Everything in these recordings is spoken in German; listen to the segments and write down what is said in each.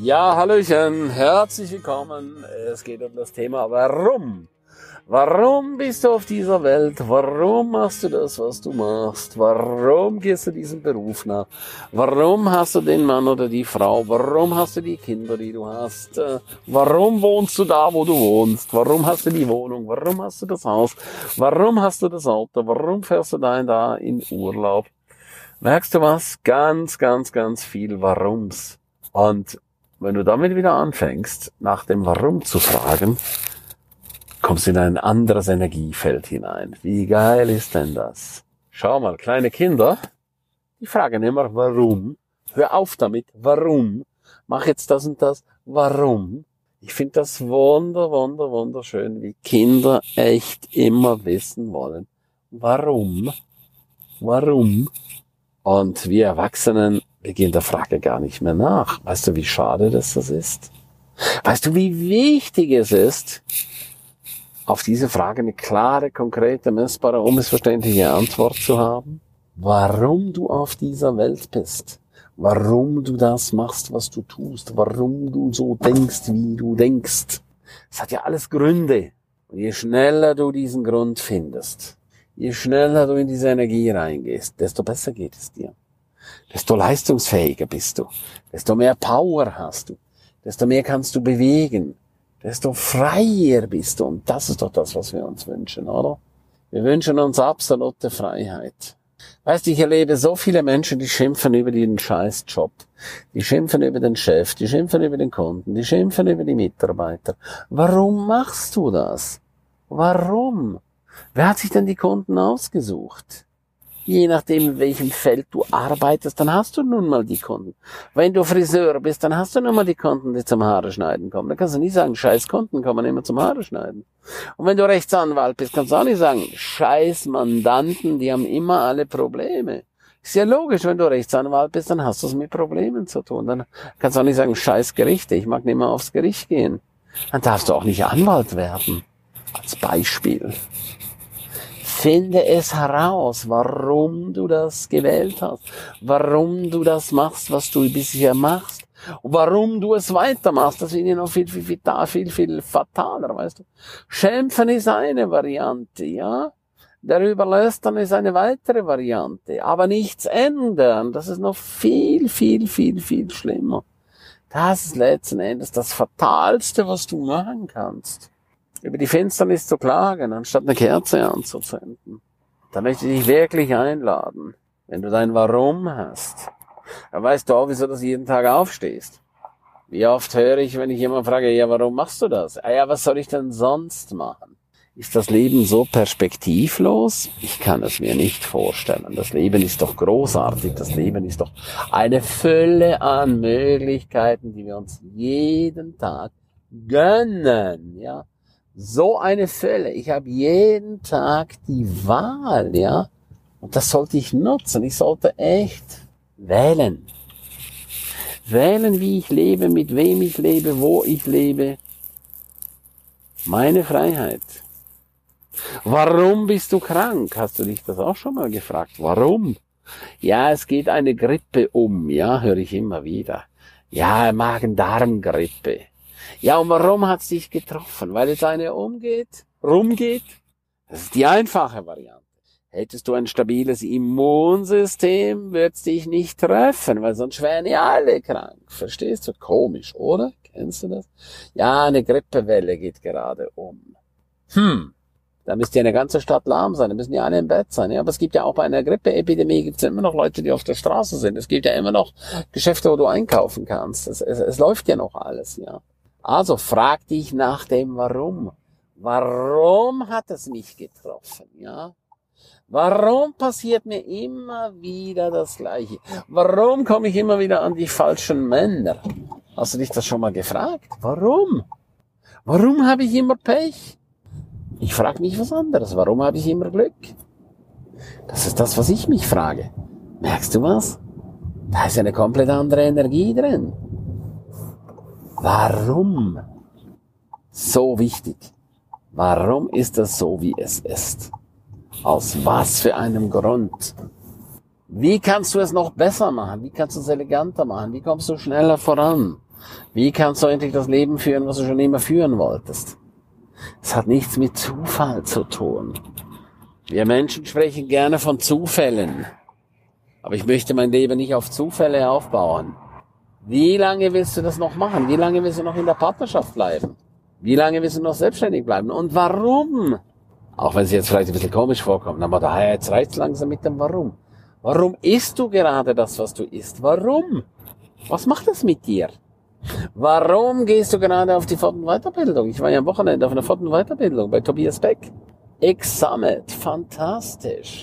Ja, hallöchen, herzlich willkommen. Es geht um das Thema Warum. Warum bist du auf dieser Welt? Warum machst du das, was du machst? Warum gehst du diesem Beruf nach? Warum hast du den Mann oder die Frau? Warum hast du die Kinder, die du hast? Warum wohnst du da, wo du wohnst? Warum hast du die Wohnung? Warum hast du das Haus? Warum hast du das Auto? Warum fährst du da in Urlaub? Merkst du was? Ganz viel Warums. Und wenn du damit wieder anfängst, nach dem Warum zu fragen, kommst du in ein anderes Energiefeld hinein. Wie geil ist denn das? Schau mal, kleine Kinder, die fragen immer, warum? Hör auf damit, warum? Mach jetzt das und das, warum? Ich finde das wunderschön, wie Kinder echt immer wissen wollen, warum? Warum? Und wir Erwachsenen, wir gehen der Frage gar nicht mehr nach. Weißt du, wie schade das ist? Weißt du, wie wichtig es ist, auf diese Frage eine klare, konkrete, messbare, unmissverständliche Antwort zu haben? Warum du auf dieser Welt bist? Warum du das machst, was du tust? Warum du so denkst, wie du denkst? Es hat ja alles Gründe. Und je schneller du diesen Grund findest, je schneller du in diese Energie reingehst, desto besser geht es dir. Desto leistungsfähiger bist du. Desto mehr Power hast du. Desto mehr kannst du bewegen. Desto freier bist du. Und das ist doch das, was wir uns wünschen, oder? Wir wünschen uns absolute Freiheit. Weißt du, ich erlebe so viele Menschen, die schimpfen über den Scheißjob. Die schimpfen über den Chef. Die schimpfen über den Kunden. Die schimpfen über die Mitarbeiter. Warum machst du das? Warum? Wer hat sich denn die Kunden ausgesucht? Je nachdem, in welchem Feld du arbeitest, dann hast du nun mal die Kunden. Wenn du Friseur bist, dann hast du nun mal die Kunden, die zum Haare schneiden kommen. Da kannst du nie sagen, scheiß Kunden kommen immer zum Haare schneiden. Und wenn du Rechtsanwalt bist, kannst du auch nicht sagen, scheiß Mandanten, die haben immer alle Probleme. Ist ja logisch, wenn du Rechtsanwalt bist, dann hast du es mit Problemen zu tun. Dann kannst du auch nicht sagen, scheiß Gerichte, ich mag nicht mehr aufs Gericht gehen. Dann darfst du auch nicht Anwalt werden. Als Beispiel. Finde es heraus, warum du das gewählt hast, warum du das machst, was du bisher machst, und warum du es weitermachst. Das finde ich noch viel fataler, weißt du. Schimpfen ist eine Variante, ja. Darüber lästern ist eine weitere Variante. Aber nichts ändern, das ist noch viel schlimmer. Das ist letzten Endes das Fatalste, was du machen kannst. Über die Finsternis zu klagen, anstatt eine Kerze anzuzünden. Da möchte ich dich wirklich einladen, wenn du dein Warum hast. Dann weißt du auch, wieso du jeden Tag aufstehst. Wie oft höre ich, wenn ich jemand frage, ja, warum machst du das? Ja, was soll ich denn sonst machen? Ist das Leben so perspektivlos? Ich kann es mir nicht vorstellen. Das Leben ist doch großartig. Das Leben ist doch eine Fülle an Möglichkeiten, die wir uns jeden Tag gönnen, ja. So eine Fülle. Ich habe jeden Tag die Wahl, ja. Und das sollte ich nutzen. Ich sollte echt wählen. Wählen, wie ich lebe, mit wem ich lebe, wo ich lebe. Meine Freiheit. Warum bist du krank? Hast du dich das auch schon mal gefragt? Warum? Ja, es geht eine Grippe um, ja, höre ich immer wieder. Ja, Magen-Darm-Grippe. Ja, und warum hat's dich getroffen? Weil es eine rumgeht? Das ist die einfache Variante. Hättest du ein stabiles Immunsystem, wird's dich nicht treffen, weil sonst wären ja alle krank. Verstehst du? Komisch, oder? Kennst du das? Ja, eine Grippewelle geht gerade um. Da müsste ja eine ganze Stadt lahm sein, da müssen ja alle im Bett sein. Ja, aber es gibt ja auch bei einer Grippeepidemie gibt's ja immer noch Leute, die auf der Straße sind. Es gibt ja immer noch Geschäfte, wo du einkaufen kannst. Es läuft ja noch alles, ja. Also frag dich nach dem Warum. Warum hat es mich getroffen, ja? Warum passiert mir immer wieder das Gleiche? Warum komme ich immer wieder an die falschen Männer? Hast du dich das schon mal gefragt? Warum? Warum habe ich immer Pech? Ich frage mich was anderes. Warum habe ich immer Glück? Das ist das, was ich mich frage. Merkst du was? Da ist eine komplett andere Energie drin. Warum? So wichtig. Warum ist das so, wie es ist? Aus was für einem Grund? Wie kannst du es noch besser machen? Wie kannst du es eleganter machen? Wie kommst du schneller voran? Wie kannst du endlich das Leben führen, was du schon immer führen wolltest? Es hat nichts mit Zufall zu tun. Wir Menschen sprechen gerne von Zufällen. Aber ich möchte mein Leben nicht auf Zufälle aufbauen. Wie lange willst du das noch machen? Wie lange willst du noch in der Partnerschaft bleiben? Wie lange willst du noch selbstständig bleiben? Und warum? Auch wenn es jetzt vielleicht ein bisschen komisch vorkommt, aber daher jetzt reicht's langsam mit dem Warum. Warum isst du gerade das, was du isst? Warum? Was macht das mit dir? Warum gehst du gerade auf die Fort- und Weiterbildung? Ich war ja am Wochenende auf einer Fort- und Weiterbildung bei Tobias Beck. X-Summit, fantastisch.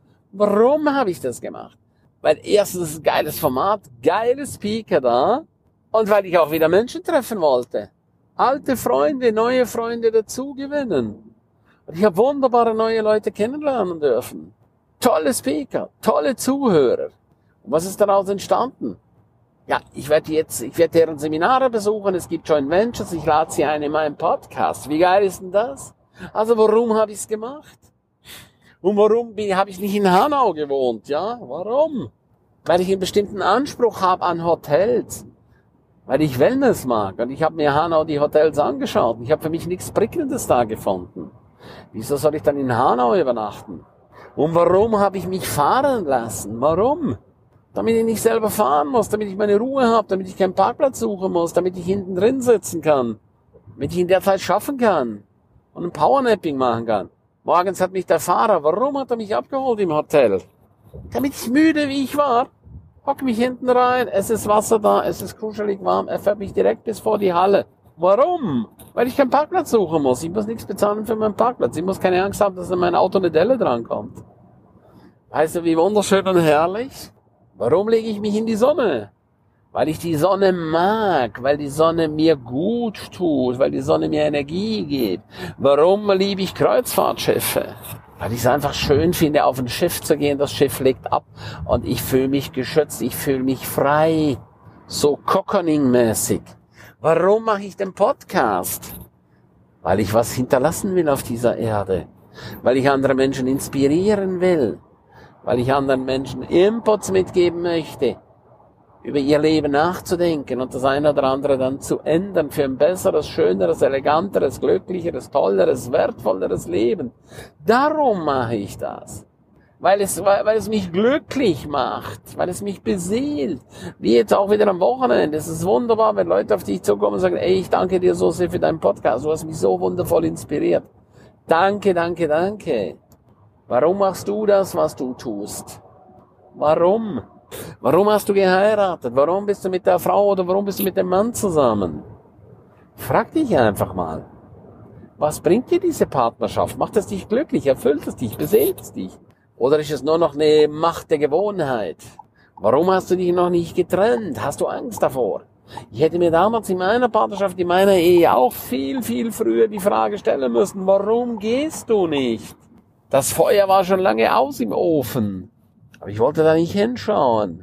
Warum habe ich das gemacht? Weil erstens ein geiles Format, geile Speaker da und weil ich auch wieder Menschen treffen wollte. Alte Freunde, neue Freunde dazu gewinnen. Und ich habe wunderbare neue Leute kennenlernen dürfen. Tolle Speaker, tolle Zuhörer. Und was ist daraus entstanden? Ja, ich werde deren Seminare besuchen, es gibt Joint Ventures, ich lade sie ein in meinen Podcast. Wie geil ist denn das? Also warum habe ich es gemacht? Und warum habe ich nicht in Hanau gewohnt? Ja, warum? Weil ich einen bestimmten Anspruch habe an Hotels. Weil ich Wellness mag. Und ich habe mir Hanau die Hotels angeschaut. Ich habe für mich nichts Prickelndes da gefunden. Wieso soll ich dann in Hanau übernachten? Und warum habe ich mich fahren lassen? Warum? Damit ich nicht selber fahren muss, damit ich meine Ruhe habe, damit ich keinen Parkplatz suchen muss, damit ich hinten drin sitzen kann, damit ich in der Zeit schaffen kann und ein Powernapping machen kann. Morgens hat mich der Fahrer, warum hat er mich abgeholt im Hotel? Damit ich müde wie ich war, hock mich hinten rein, es ist Wasser da, es ist kuschelig warm, er fährt mich direkt bis vor die Halle. Warum? Weil ich keinen Parkplatz suchen muss. Ich muss nichts bezahlen für meinen Parkplatz. Ich muss keine Angst haben, dass an mein Auto eine Delle drankommt. Weißt du, wie wunderschön und herrlich? Warum lege ich mich in die Sonne? Weil ich die Sonne mag, weil die Sonne mir gut tut, weil die Sonne mir Energie gibt. Warum liebe ich Kreuzfahrtschiffe? Weil ich es einfach schön finde, auf ein Schiff zu gehen, das Schiff legt ab und ich fühle mich geschützt, ich fühle mich frei, so Cocooning-mäßig. Warum mache ich den Podcast? Weil ich was hinterlassen will auf dieser Erde, weil ich andere Menschen inspirieren will, weil ich anderen Menschen Inputs mitgeben möchte, über ihr Leben nachzudenken und das eine oder andere dann zu ändern für ein besseres, schöneres, eleganteres, glücklicheres, tolleres, wertvolleres Leben. Darum mache ich das. Weil es mich glücklich macht, weil es mich beseelt. Wie jetzt auch wieder am Wochenende. Es ist wunderbar, wenn Leute auf dich zukommen und sagen, ey, ich danke dir so sehr für deinen Podcast. Du hast mich so wundervoll inspiriert. Danke, danke, danke. Warum machst du das, was du tust? Warum? Warum hast du geheiratet? Warum bist du mit der Frau oder warum bist du mit dem Mann zusammen? Frag dich einfach mal. Was bringt dir diese Partnerschaft? Macht es dich glücklich? Erfüllt es dich? Beseelt es dich? Oder ist es nur noch eine Macht der Gewohnheit? Warum hast du dich noch nicht getrennt? Hast du Angst davor? Ich hätte mir damals in meiner Partnerschaft, in meiner Ehe auch viel, viel früher die Frage stellen müssen, warum gehst du nicht? Das Feuer war schon lange aus im Ofen. Aber ich wollte da nicht hinschauen.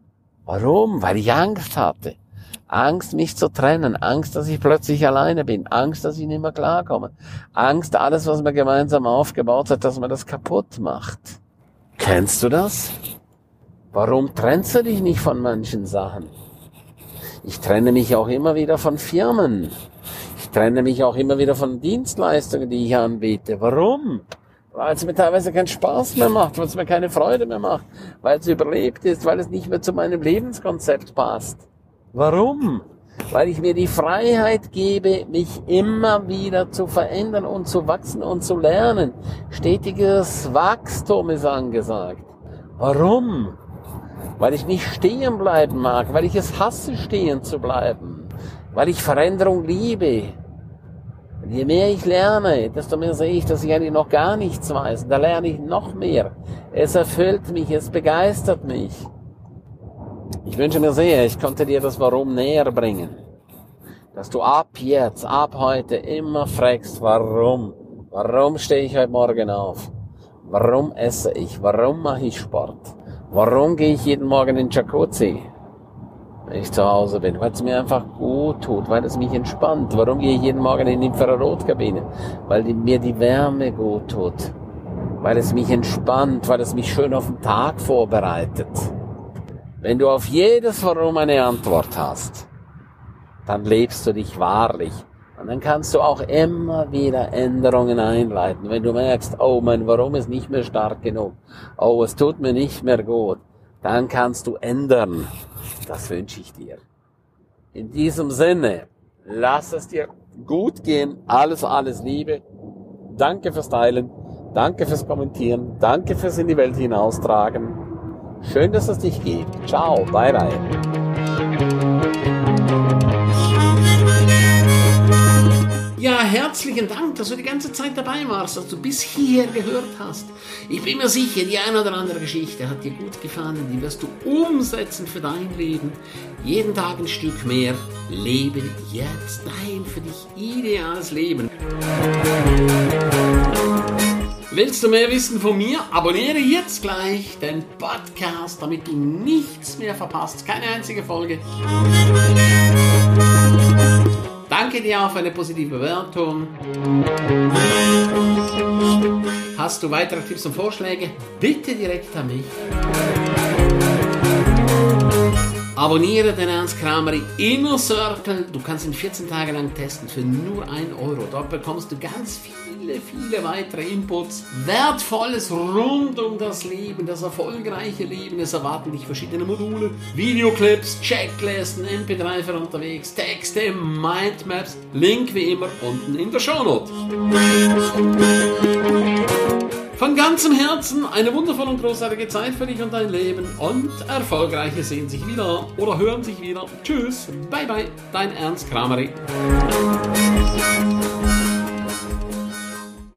Warum? Weil ich Angst hatte. Angst, mich zu trennen. Angst, dass ich plötzlich alleine bin. Angst, dass ich nicht mehr klarkomme. Angst, alles, was man gemeinsam aufgebaut hat, dass man das kaputt macht. Kennst du das? Warum trennst du dich nicht von manchen Sachen? Ich trenne mich auch immer wieder von Firmen. Ich trenne mich auch immer wieder von Dienstleistungen, die ich anbiete. Warum? Weil es mir teilweise keinen Spaß mehr macht, weil es mir keine Freude mehr macht, weil es überlebt ist, weil es nicht mehr zu meinem Lebenskonzept passt. Warum? Weil ich mir die Freiheit gebe, mich immer wieder zu verändern und zu wachsen und zu lernen. Stetiges Wachstum ist angesagt. Warum? Weil ich nicht stehen bleiben mag, weil ich es hasse, stehen zu bleiben, weil ich Veränderung liebe. Und je mehr ich lerne, desto mehr sehe ich, dass ich eigentlich noch gar nichts weiß. Da lerne ich noch mehr. Es erfüllt mich, es begeistert mich. Ich wünsche mir sehr, ich konnte dir das Warum näher bringen. Dass du ab jetzt, ab heute immer fragst, warum? Warum stehe ich heute Morgen auf? Warum esse ich? Warum mache ich Sport? Warum gehe ich jeden Morgen in den Jacuzzi, wenn ich zu Hause bin? Weil es mir einfach gut tut, weil es mich entspannt. Warum gehe ich jeden Morgen in die Infrarotkabine? Weil mir die Wärme gut tut. Weil es mich entspannt, weil es mich schön auf den Tag vorbereitet. Wenn du auf jedes Warum eine Antwort hast, dann lebst du dich wahrlich. Und dann kannst du auch immer wieder Änderungen einleiten. Wenn du merkst, oh, mein Warum ist nicht mehr stark genug, oh, es tut mir nicht mehr gut, dann kannst du ändern. Das wünsche ich dir. In diesem Sinne, lass es dir gut gehen. Alles Liebe. Danke fürs Teilen. Danke fürs Kommentieren. Danke fürs in die Welt hinaustragen. Schön, dass es dich gibt. Ciao. Bye, bye. Ja, herzlichen Dank, dass du die ganze Zeit dabei warst, dass du bis hierher gehört hast. Ich bin mir sicher, die eine oder andere Geschichte hat dir gut gefallen, die wirst du umsetzen für dein Leben. Jeden Tag ein Stück mehr. Lebe jetzt dein für dich ideales Leben. Willst du mehr wissen von mir? Abonniere jetzt gleich den Podcast, damit du nichts mehr verpasst. Keine einzige Folge. Danke dir auch für eine positive Bewertung. Hast du weitere Tipps und Vorschläge? Bitte direkt an mich. Abonniere den Ernst Kramer Inner Circle. Du kannst ihn 14 Tage lang testen für nur 1 Euro. Dort bekommst du ganz viele weitere Inputs. Wertvolles rund um das Leben, das erfolgreiche Leben. Es erwarten dich verschiedene Module, Videoclips, Checklisten, MP3 für unterwegs, Texte, Mindmaps. Link wie immer unten in der Shownote. Von ganzem Herzen eine wundervolle und großartige Zeit für dich und dein Leben und Erfolgreiche sehen sich wieder oder hören sich wieder. Tschüss, bye bye, dein Ernst Kramer.